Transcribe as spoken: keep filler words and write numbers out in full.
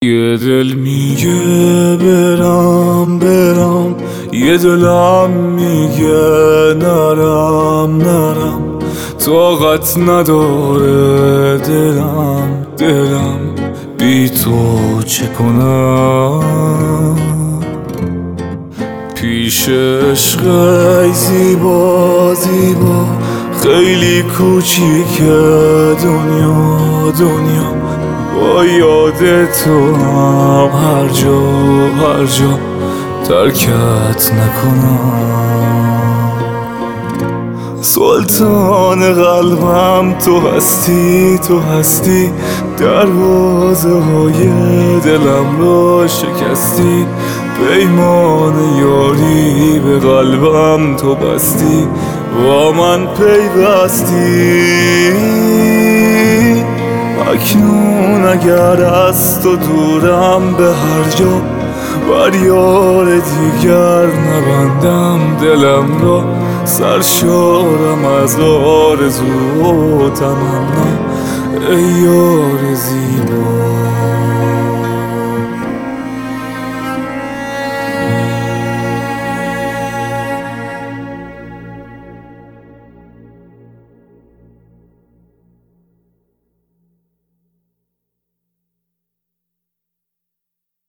یه دل میگه برم برم، یه دلم میگه نرم نرم. طاقت نداره دلم دلم بی تو چه کنم. پیش عشق ای زیبا زیبا، خیلی کوچیکه دنیا دنیا. با یاد تو هم هر جا هر جا ترکت نکنم. سلطان قلبم تو هستی تو هستی، دروازه های دلم رو شکستی. پیمان یاری به قلبم تو بستی، با من پیوستی. اکنون اگر از تو دورم به هر جا، بر یار دیگر نبندم دلم را. سرشارم از آرزو و تمنا، ای یار زیبا.